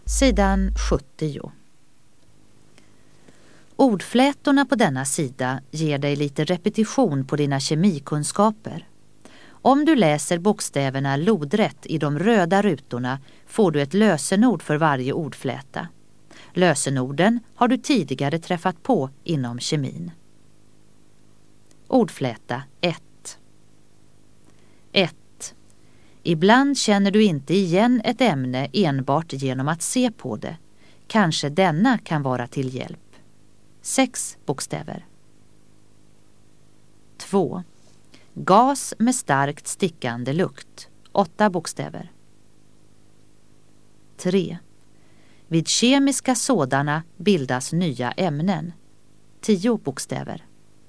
Sidan 70. Ordflätorna på denna sida ger dig lite repetition på dina kemikunskaper. Om du läser bokstäverna lodrätt i de röda rutorna får du ett lösenord för varje ordfläta. Lösenorden har du tidigare träffat på inom kemin. Ordfläta 1. 1. Ibland känner du inte igen ett ämne enbart genom att se på det. Kanske denna kan vara till hjälp. 6 bokstäver. 2. Gas med starkt stickande lukt. 8 bokstäver. 3. Vid kemiska sådana bildas nya ämnen. 10 bokstäver.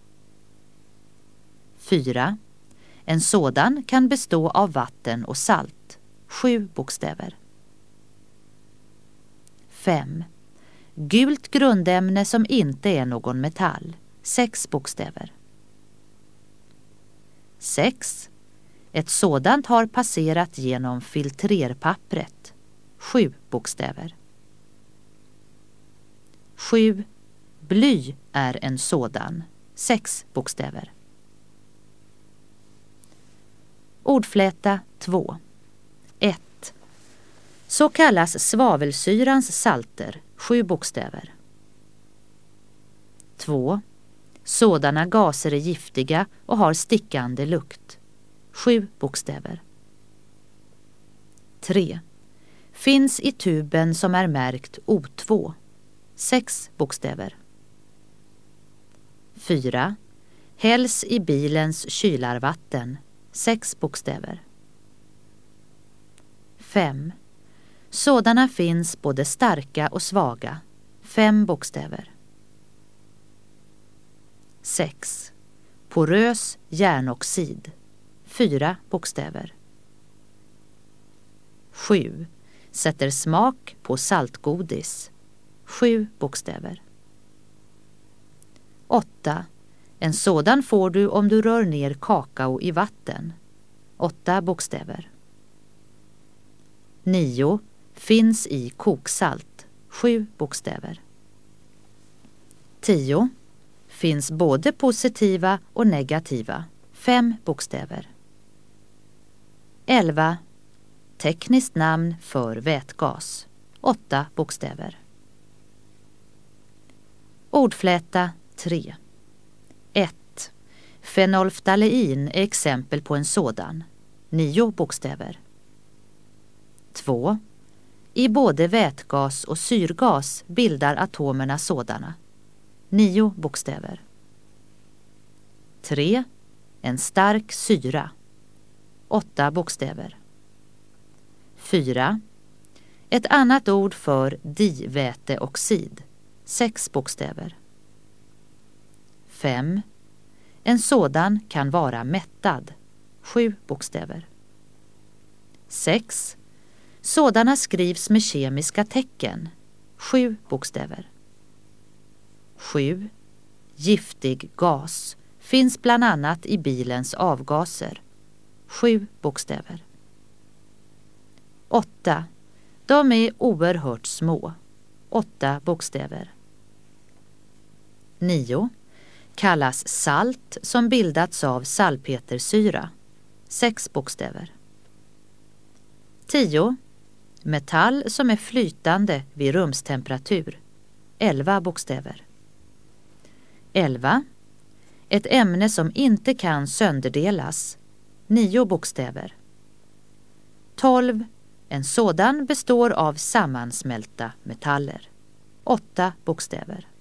4. En sådan kan bestå av vatten och salt. 7 bokstäver. 5. Gult grundämne som inte är någon metall. 6 bokstäver. 6. Ett sådant har passerat genom filtrerpappret. 7 bokstäver. 7. Bly är en sådan. 6 bokstäver. Ordfläta 2. 1. Så kallas svavelsyrans salter. 7 bokstäver. 2. Sådana gaser är giftiga och har stickande lukt. 7 bokstäver. 3. Finns i tuben som är märkt O2. 6 bokstäver. 4. Hälls i bilens kylarvatten. 6 bokstäver. 5. Sådana finns både starka och svaga. 5 bokstäver. 6. Porös järnoxid. 4 bokstäver. 7. Sätter smak på saltgodis. 7 bokstäver. 8. En sådan får du om du rör ner kakao i vatten. 8 bokstäver. 9. Finns i koksalt. 7 bokstäver. 10. Finns både positiva och negativa. 5 bokstäver. 11. Tekniskt namn för vätgas. 8 bokstäver. Ordfläta 3. 1. Fenolftalein är exempel på en sådan. 9 bokstäver. 2. I både vätgas och syrgas bildar atomerna sådana. 9 bokstäver. 3. En stark syra. 8 bokstäver. 4. Ett annat ord för diväteoxid. 6 bokstäver. 5. En sådan kan vara mättad. 7 bokstäver. 6. Sådana skrivs med kemiska tecken. 7 bokstäver. 7. Giftig gas finns bland annat i bilens avgaser. 7 bokstäver. 8. De är oerhört små. 8 bokstäver. 9. Kallas salt som bildats av salpetersyra. 6 bokstäver. 10. Metall som är flytande vid rumstemperatur. 11 bokstäver. 11. Ett ämne som inte kan sönderdelas. 9 bokstäver. 12. En sådan består av sammansmälta metaller. 8 bokstäver.